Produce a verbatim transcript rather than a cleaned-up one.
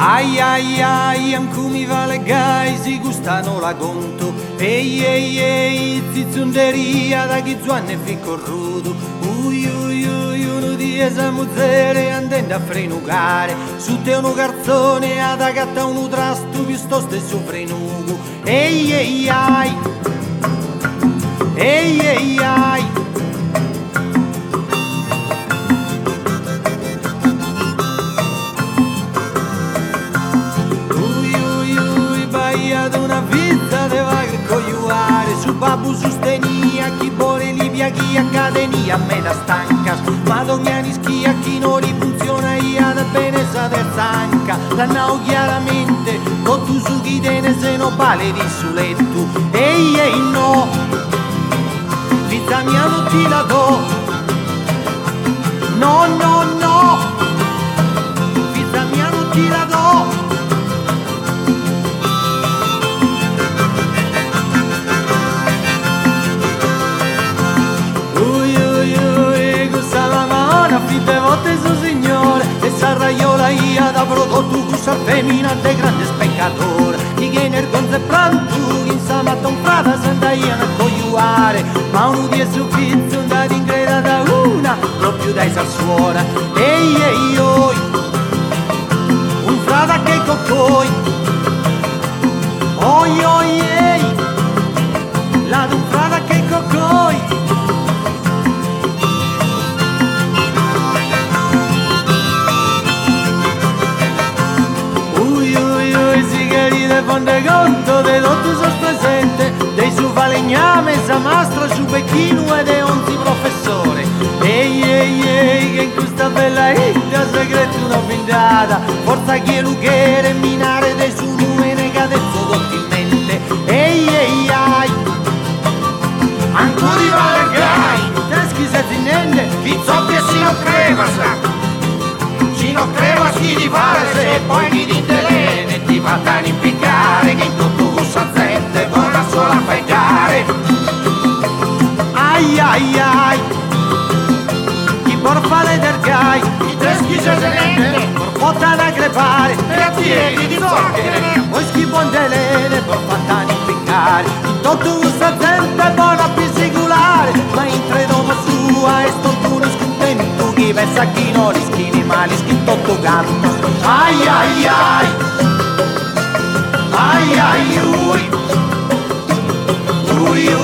Ai ai ai, anche mi vale gai, si gustano la conto. Ehi ehi ehi, zizzunderia da chi zuanne fi corruto. Ui ui ui, uno di esamuzzere andando a frenucare. Su te uno garzone, ad agatta uno trasto, piuttosto stesso frenuco. Ehi ehi ai, ehi ehi ai. Ad una pizza de va che cogliuare su babbu sustenia chi vuole li piaghi a cadenia a meta stanca ma dognani schia chi non li funziona ia da bene sa terzanca l'annao chiaramente con tu su chi tene se no pale di suletto ehi ehi no pizza mia non ti la do no no no pizza mia non ti la do. Fitte volte su signore e s'arraiola ia da prodotto cussa femmina de grande speccatore chi viene il gonzo e pranto in sabato un frada s'andaia a cogliuare ma uno di esso pizzo andati in creda da una proprio dai sassuora ehi ehi oi un frada che coccoi oi oi ehi la d'un frada che coccoi. Fonde conto de tutto sos presente dei su falegname, sa mastro, su becchino e de onzi professore ehi ehi ehi che in questa bella India segreto una bindata forza chi è lughere e minare dei su numere cadezzo dottilmente ehi ehi ai ancora vale gai teschi se zinende chi zoppi e si non creva sa ci non creva chi di fare se poi mi dintelene ti fattani impiccare che in tutto gusta zette vorrà solo affeggiare ai ai ai chi porfale del gai i treschi se zenende porfata da crepare e a piedi di zocchere poi schifo delene porfatani impiccare in tutto gusta zette buona pisiculare ma in tre dopo sua e stortuno scontento chi versa chi non rischini mali scritto tu canto ai ai ai ai ai ui ui